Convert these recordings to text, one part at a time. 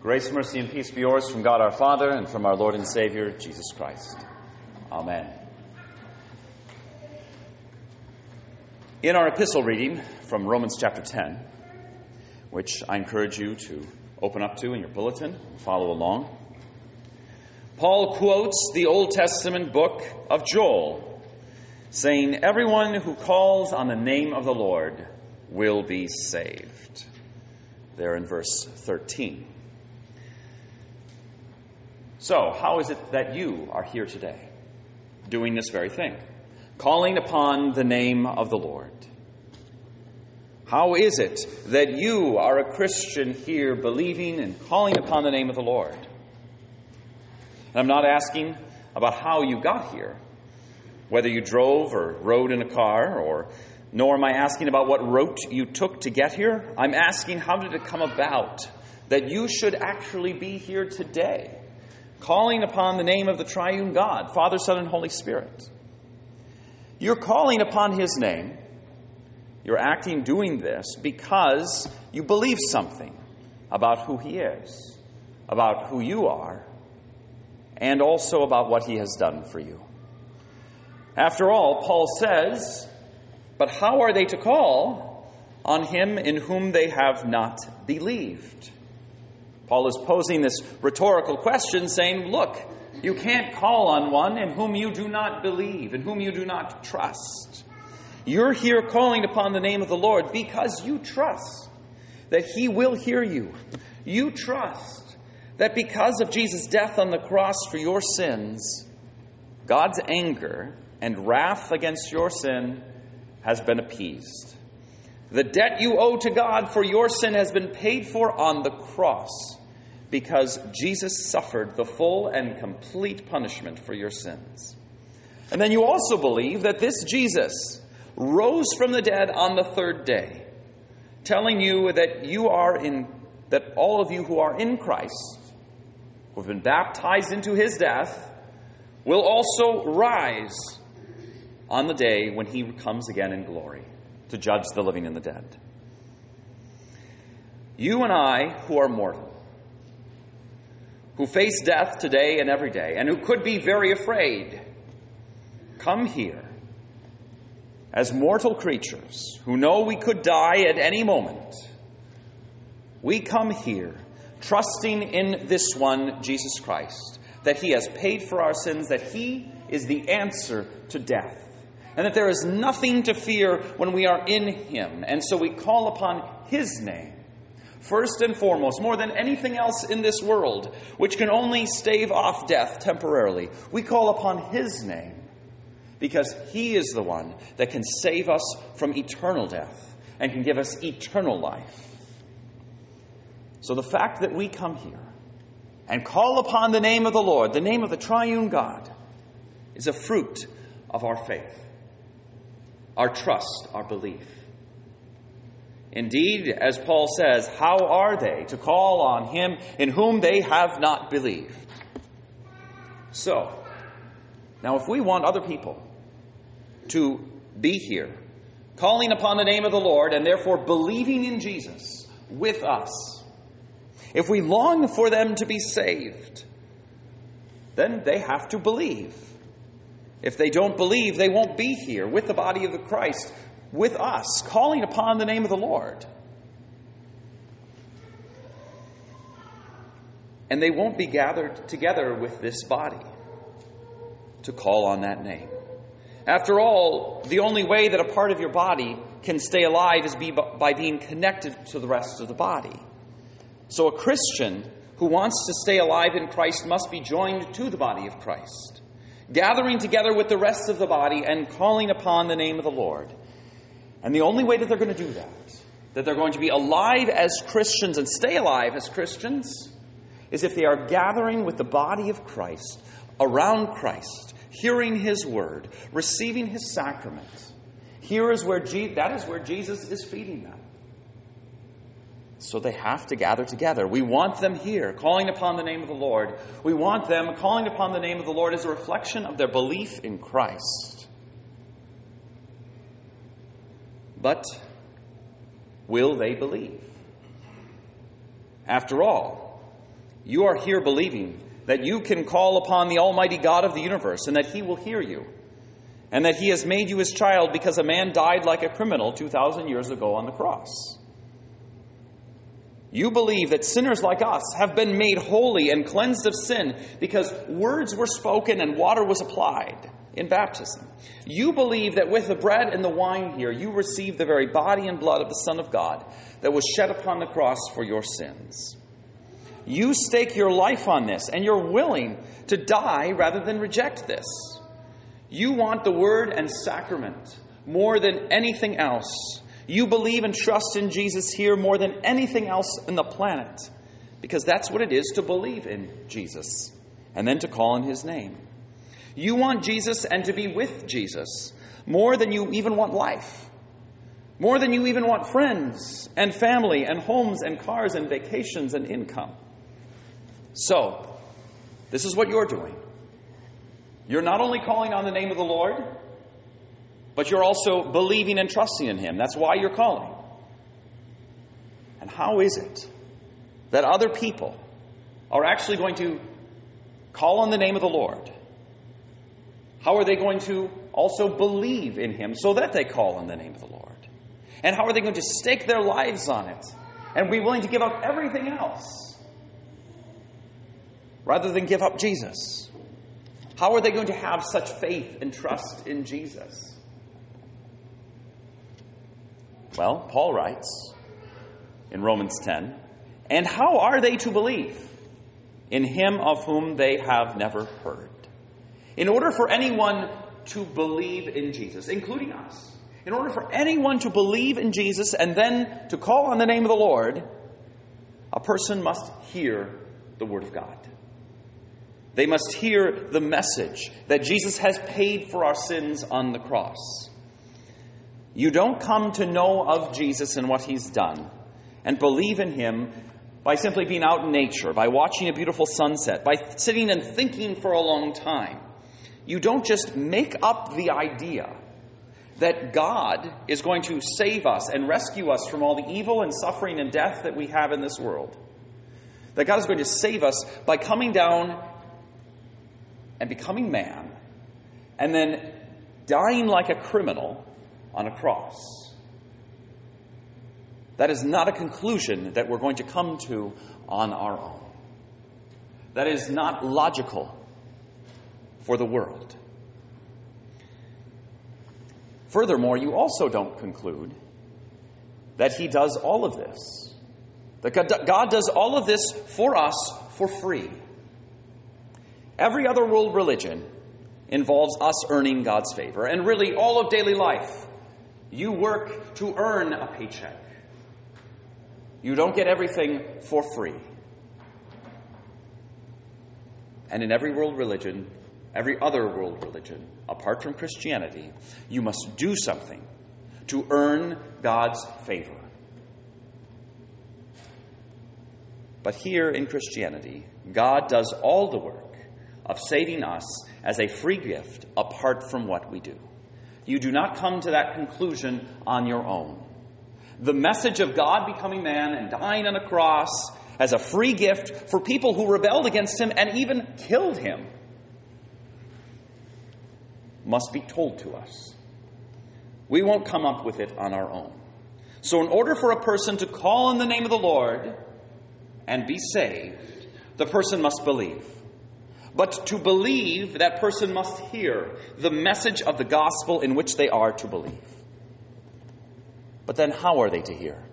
Grace, mercy, and peace be yours from God our Father and from our Lord and Savior, Jesus Christ. Amen. In our epistle reading from Romans chapter 10, which I encourage you to open up to in your bulletin and follow along, Paul quotes the Old Testament book of Joel, saying, "Everyone who calls on the name of the Lord will be saved." There in verse 13. So, how is it that you are here today, doing this very thing, calling upon the name of the Lord? How is it that you are a Christian here, believing and calling upon the name of the Lord? And I'm not asking about how you got here, whether you drove or rode in a car, nor am I asking about what route you took to get here. I'm asking, how did it come about that you should actually be here today, calling upon the name of the triune God, Father, Son, and Holy Spirit? You're calling upon His name. You're doing this because you believe something about who He is, about who you are, and also about what He has done for you. After all, Paul says, "But how are they to call on Him in whom they have not believed?" Paul is posing this rhetorical question, saying, look, you can't call on one in whom you do not believe, in whom you do not trust. You're here calling upon the name of the Lord because you trust that He will hear you. You trust that because of Jesus' death on the cross for your sins, God's anger and wrath against your sin has been appeased. The debt you owe to God for your sin has been paid for on the cross because Jesus suffered the full and complete punishment for your sins. And then you also believe that this Jesus rose from the dead on the third day, telling you that all of you who are in Christ, who have been baptized into His death, will also rise on the day when He comes again in glory to judge the living and the dead. You and I, who are mortal, who face death today and every day, and who could be very afraid, come here as mortal creatures who know we could die at any moment. We come here trusting in this one, Jesus Christ, that He has paid for our sins, that He is the answer to death, and that there is nothing to fear when we are in Him. And so we call upon His name, first and foremost, more than anything else in this world, which can only stave off death temporarily. We call upon His name because He is the one that can save us from eternal death and can give us eternal life. So the fact that we come here and call upon the name of the Lord, the name of the triune God, is a fruit of our faith, our trust, our belief. Indeed, as Paul says, how are they to call on Him in whom they have not believed? So, now if we want other people to be here, calling upon the name of the Lord and therefore believing in Jesus with us, if we long for them to be saved, then they have to believe. If they don't believe, they won't be here with the body of the Christ, with us, calling upon the name of the Lord. And they won't be gathered together with this body to call on that name. After all, the only way that a part of your body can stay alive is by being connected to the rest of the body. So a Christian who wants to stay alive in Christ must be joined to the body of Christ, gathering together with the rest of the body and calling upon the name of the Lord. And the only way that they're going to do that they're going to be alive as Christians and stay alive as Christians, is if they are gathering with the body of Christ, around Christ, hearing His word, receiving His sacrament. That is where Jesus is feeding them. So they have to gather together. We want them here, calling upon the name of the Lord. We want them calling upon the name of the Lord as a reflection of their belief in Christ. But will they believe? After all, You are here believing that you can call upon the Almighty God of the universe and that He will hear you, and that He has made you His child because a man died like a criminal 2,000 years ago on the cross. You believe that sinners like us have been made holy and cleansed of sin because words were spoken and water was applied in baptism. You believe that with the bread and the wine here, you receive the very body and blood of the Son of God that was shed upon the cross for your sins. You stake your life on this, and you're willing to die rather than reject this. You want the word and sacrament more than anything else. You believe and trust in Jesus here more than anything else in the planet, because that's what it is to believe in Jesus and then to call on His name. You want Jesus and to be with Jesus more than you even want life, more than you even want friends and family and homes and cars and vacations and income. So, this is what you're doing. You're not only calling on the name of the Lord, but you're also believing and trusting in Him. That's why you're calling. And how is it that other people are actually going to call on the name of the Lord? How are they going to also believe in Him so that they call on the name of the Lord? And how are they going to stake their lives on it and be willing to give up everything else rather than give up Jesus? How are they going to have such faith and trust in Jesus? Well, Paul writes in Romans 10, "And how are they to believe in Him of whom they have never heard?" In order for anyone to believe in Jesus, including us, in order for anyone to believe in Jesus and then to call on the name of the Lord, a person must hear the Word of God. They must hear the message that Jesus has paid for our sins on the cross. You don't come to know of Jesus and what He's done and believe in Him by simply being out in nature, by watching a beautiful sunset, by sitting and thinking for a long time. You don't just make up the idea that God is going to save us and rescue us from all the evil and suffering and death that we have in this world. That God is going to save us by coming down and becoming man, and then dying like a criminal on a cross. That is not a conclusion that we're going to come to on our own. That is not logical for the world. Furthermore, you also don't conclude that He does all of this. That God does all of this for us for free. Every other world religion involves us earning God's favor. And really, all of daily life, you work to earn a paycheck. You don't get everything for free. And in every world religion, every other world religion, apart from Christianity, you must do something to earn God's favor. But here in Christianity, God does all the work of saving us as a free gift apart from what we do. You do not come to that conclusion on your own. The message of God becoming man and dying on a cross as a free gift for people who rebelled against Him and even killed Him must be told to us. We won't come up with it on our own. So in order for a person to call on the name of the Lord and be saved, the person must believe. But to believe, that person must hear the message of the gospel in which they are to believe. But then how are they to hear?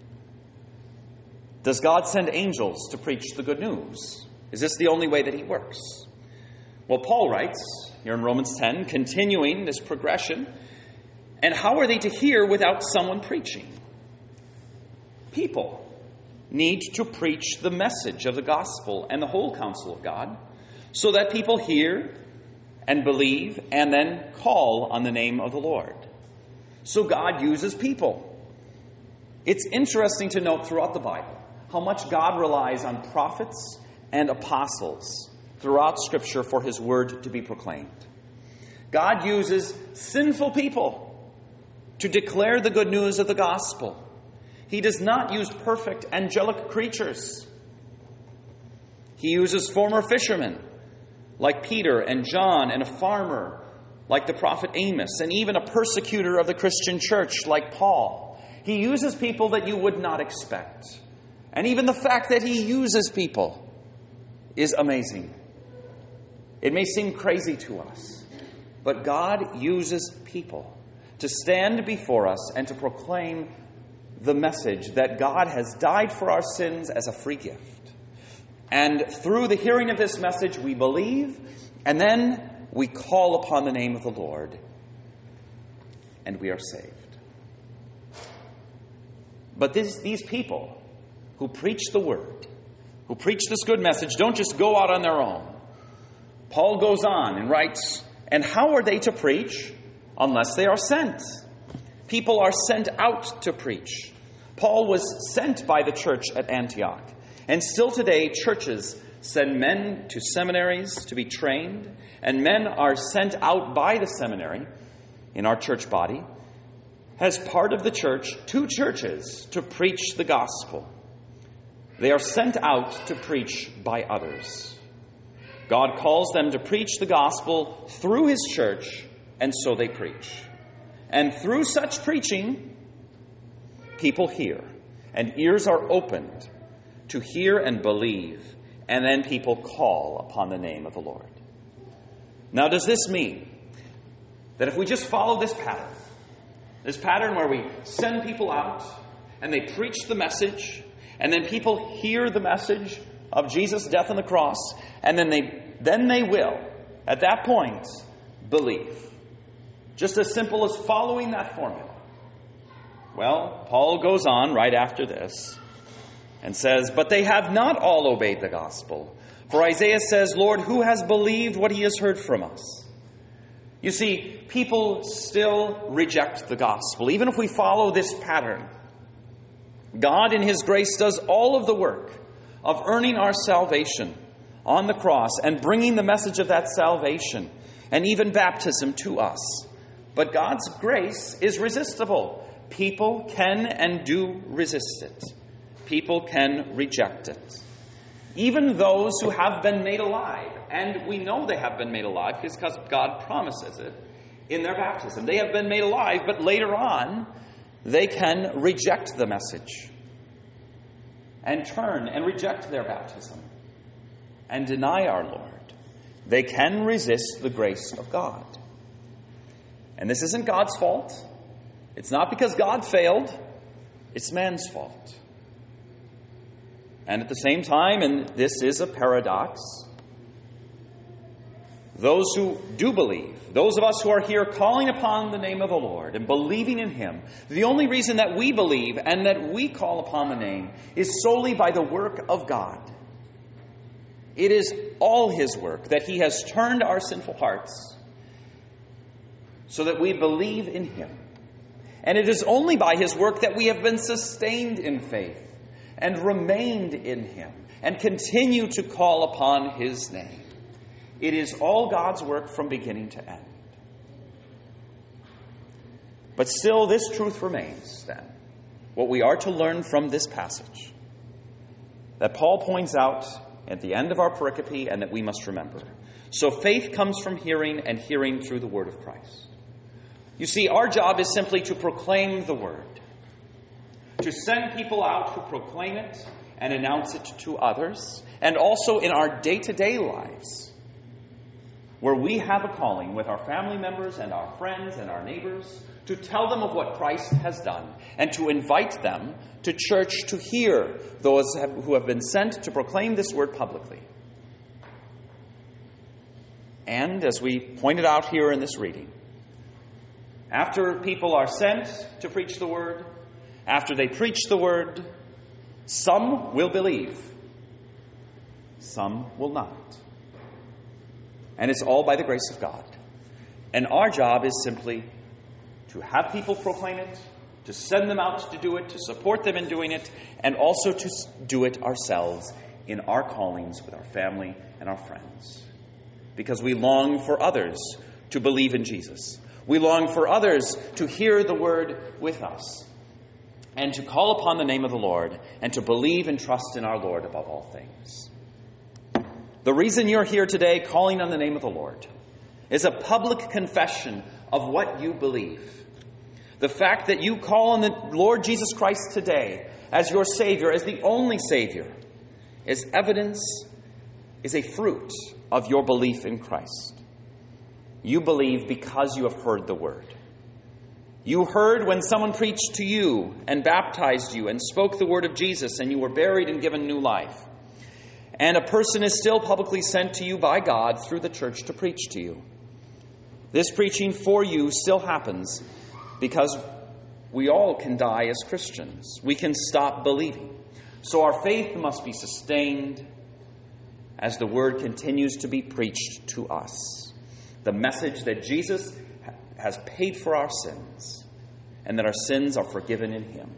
Does God send angels to preach the good news? Is this the only way that He works? Well, Paul writes here in Romans 10, continuing this progression, and how are they to hear without someone preaching? People need to preach the message of the gospel and the whole counsel of God, so that people hear and believe and then call on the name of the Lord. So God uses people. It's interesting to note throughout the Bible how much God relies on prophets and apostles throughout Scripture for His word to be proclaimed. God uses sinful people to declare the good news of the gospel. He does not use perfect angelic creatures. He uses former fishermen like Peter and John, and a farmer like the prophet Amos, and even a persecutor of the Christian church like Paul. He uses people that you would not expect. And even the fact that he uses people is amazing. It may seem crazy to us, but God uses people to stand before us and to proclaim the message that God has died for our sins as a free gift. And through the hearing of this message, we believe, and then we call upon the name of the Lord, and we are saved. But these people who preach the word, who preach this good message, don't just go out on their own. Paul goes on and writes, and how are they to preach unless they are sent? People are sent out to preach. Paul was sent by the church at Antioch. And still today, churches send men to seminaries to be trained, and men are sent out by the seminary in our church body as part of the church to churches to preach the gospel. They are sent out to preach by others. God calls them to preach the gospel through his church, and so they preach. And through such preaching, people hear, and ears are opened to hear and believe, and then people call upon the name of the Lord. Now, does this mean that if we just follow this pattern where we send people out, and they preach the message, and then people hear the message of Jesus' death on the cross, and then they will, at that point, believe? Just as simple as following that formula. Well, Paul goes on right after this and says, but they have not all obeyed the gospel. For Isaiah says, Lord, who has believed what he has heard from us? You see, people still reject the gospel, even if we follow this pattern. God in his grace does all of the work of earning our salvation on the cross and bringing the message of that salvation and even baptism to us. But God's grace is resistible. People can and do resist it. People can reject it. Even those who have been made alive, and we know they have been made alive because God promises it in their baptism. They have been made alive, but later on, they can reject the message and turn and reject their baptism and deny our Lord. They can resist the grace of God. And this isn't God's fault. It's not because God failed. It's man's fault. And at the same time, and this is a paradox, those who do believe, those of us who are here calling upon the name of the Lord and believing in him, the only reason that we believe and that we call upon the name is solely by the work of God. It is all his work that he has turned our sinful hearts so that we believe in him. And it is only by his work that we have been sustained in faith and remained in him and continue to call upon his name. It is all God's work from beginning to end. But still, this truth remains, then, what we are to learn from this passage, that Paul points out at the end of our pericope and that we must remember. So faith comes from hearing, and hearing through the word of Christ. You see, our job is simply to proclaim the word, to send people out who proclaim it and announce it to others, and also in our day-to-day lives, where we have a calling with our family members and our friends and our neighbors to tell them of what Christ has done and to invite them to church to hear those who have been sent to proclaim this word publicly. And as we pointed out here in this reading, after people are sent to preach the word, after they preach the word, some will believe, some will not. And it's all by the grace of God. And our job is simply to have people proclaim it, to send them out to do it, to support them in doing it, and also to do it ourselves in our callings with our family and our friends. Because we long for others to believe in Jesus. We long for others to hear the word with us and to call upon the name of the Lord and to believe and trust in our Lord above all things. The reason you're here today calling on the name of the Lord is a public confession of what you believe. The fact that you call on the Lord Jesus Christ today as your Savior, as the only Savior, is evidence, is a fruit of your belief in Christ. You believe because you have heard the word. You heard when someone preached to you and baptized you and spoke the word of Jesus, and you were buried and given new life. And a person is still publicly sent to you by God through the church to preach to you. This preaching for you still happens because we all can die as Christians. We can stop believing. So our faith must be sustained as the word continues to be preached to us. The message that Jesus has paid for our sins and that our sins are forgiven in him.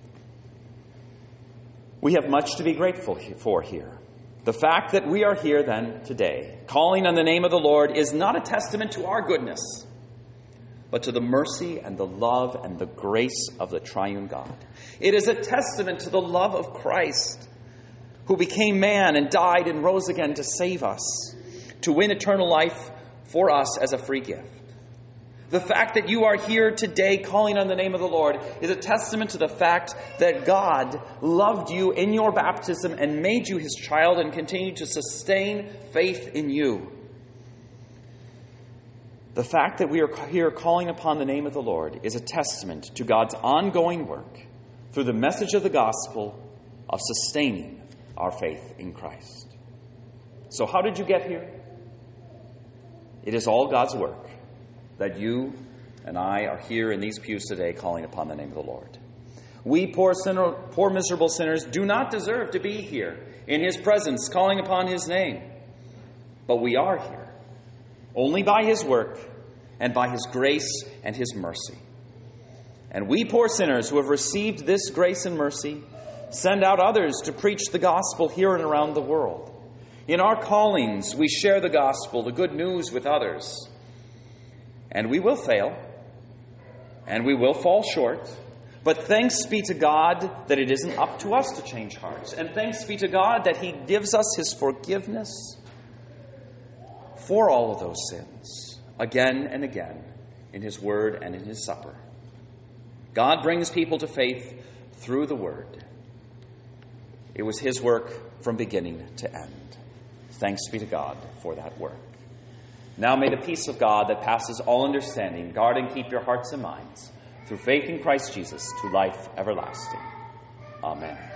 We have much to be grateful for here. The fact that we are here then today, calling on the name of the Lord, is not a testament to our goodness, but to the mercy and the love and the grace of the triune God. It is a testament to the love of Christ, who became man and died and rose again to save us, to win eternal life for us as a free gift. The fact that you are here today calling on the name of the Lord is a testament to the fact that God loved you in your baptism and made you his child and continued to sustain faith in you. The fact that we are here calling upon the name of the Lord is a testament to God's ongoing work through the message of the gospel of sustaining our faith in Christ. So how did you get here? It is all God's work that you and I are here in these pews today calling upon the name of the Lord. We poor miserable sinners do not deserve to be here in his presence calling upon his name. But we are here only by his work and by his grace and his mercy. And we poor sinners who have received this grace and mercy send out others to preach the gospel here and around the world. In our callings, we share the gospel, the good news with others. And we will fail, and we will fall short. But thanks be to God that it isn't up to us to change hearts. And thanks be to God that he gives us his forgiveness for all of those sins, again and again, in his word and in his supper. God brings people to faith through the word. It was his work from beginning to end. Thanks be to God for that work. Now may the peace of God that passes all understanding guard and keep your hearts and minds through faith in Christ Jesus to life everlasting. Amen.